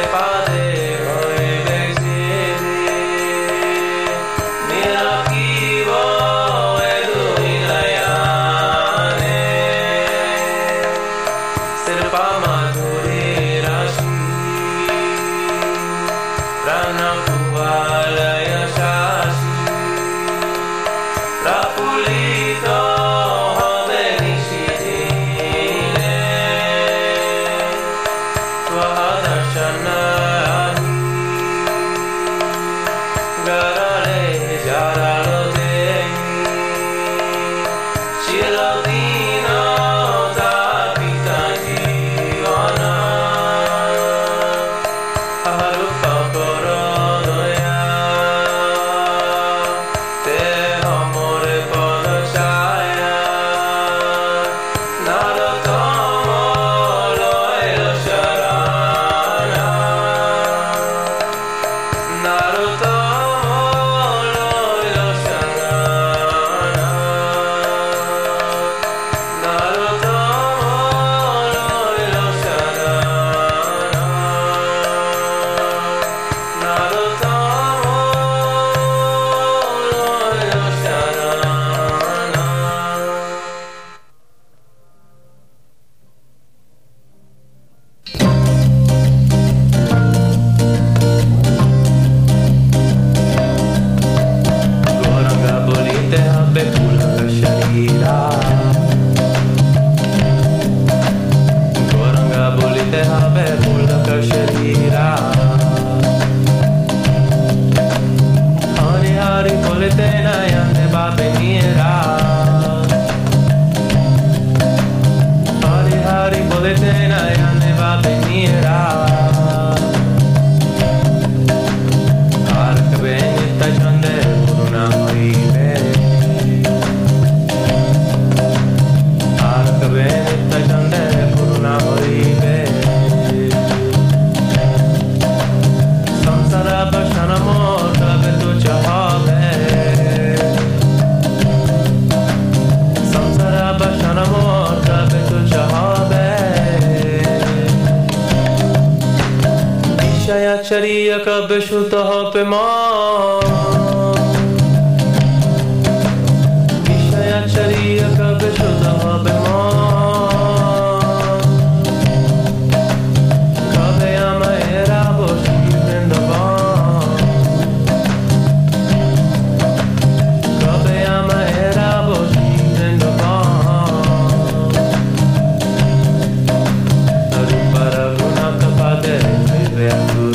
Chariya kabshutah pema Vishaya chariya kabshutah pema Kavayama era boshi vrindavan Kavayama era boshi vrindavan Arupara gunata pade vivyaku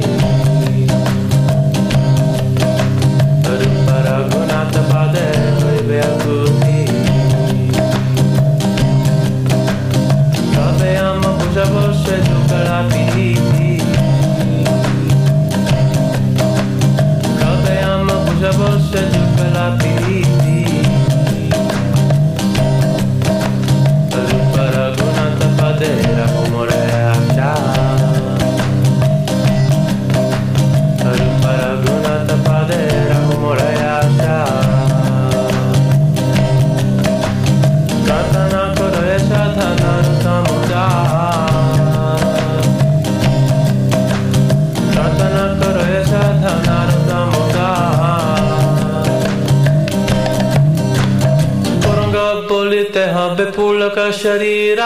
Bepulaka Sharira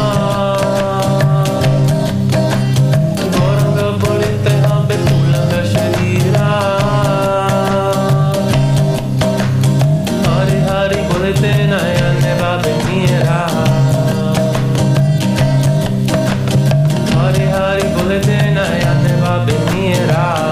Goranga Bolite Bepulaka Sharira Hari Hari Bolite Nayane Babinira Hari Hari Bolite Nayane Babinira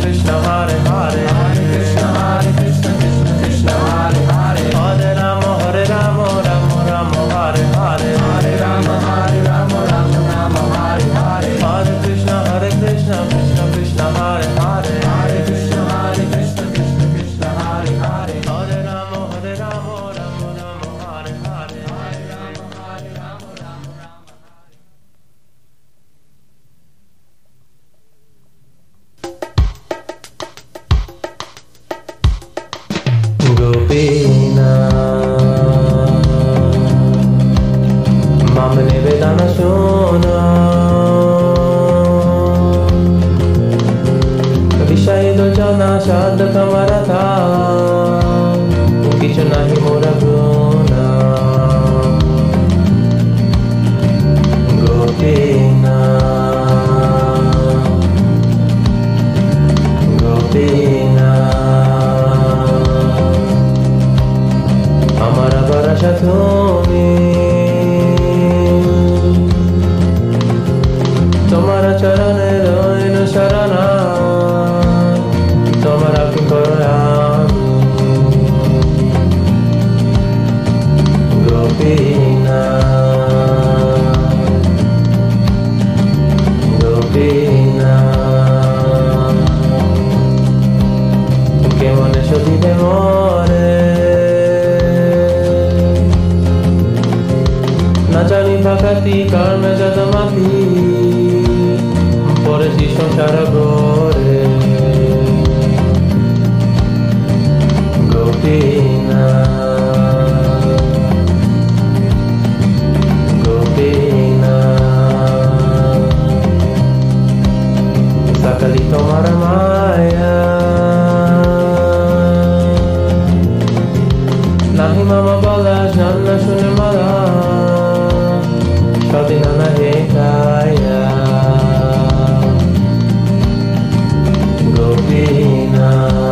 Krishna, Hare Hare, Hare Krishna, Krishna Krishna, Hare Hare, Hare Rama, Hare Rama, Rama Rama, Hare Hare, Hare Rama, Hare Rama, Rama Rama, Hare Hare, Hare Krishna, Krishna Krishna, Hare Hare, Hare Krishna, Krishna Krishna, Hare Hare, Hare Rama, Hare Rama, Rama Rama, Hare Hare, Hare Rama, Hare Rama, Rama Rama. Gopina Mamne Vedana Shona Vishay do jana shad kamarata Kichu nahi mora guna Gopina Gopina Amara barasha tumi Tomara charane roino sharana Tomara kinkorami Gopina Gopina Che mone shoti demore Najani bhakati karma jadamati Pore si সংসার gore Gopina Gopina Sakali tomar maya Nahi mama bala janna shune mala Shadina nahi kaya Gopina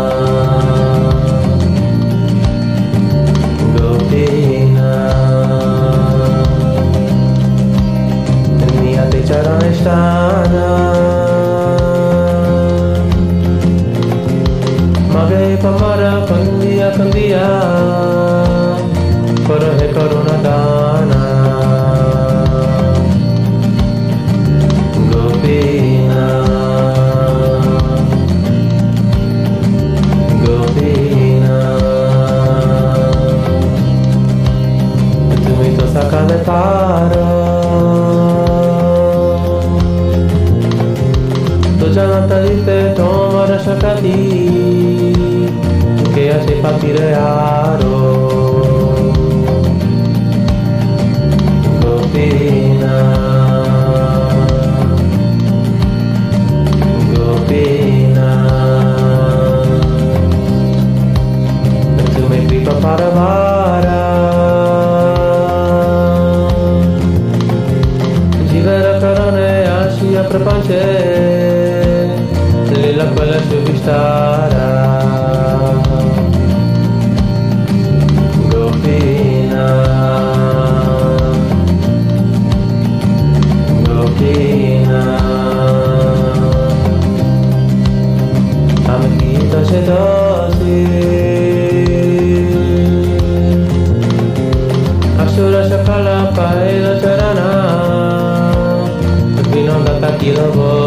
Gopina Niyate charane sthana Mage pamara kandiya kandiya Karahe karuna dana Gopina Gopina Tumi to sakale paro To janata dite tomara shakati Che ase patire aro Gopina Gopina Tu me kripa paravara Jivara karane ashiya prapanche Lila kvala shubhishtara Gopina Gopina Amkita Chetasi Asura Shakala Paila Charana Vinodata Kilavo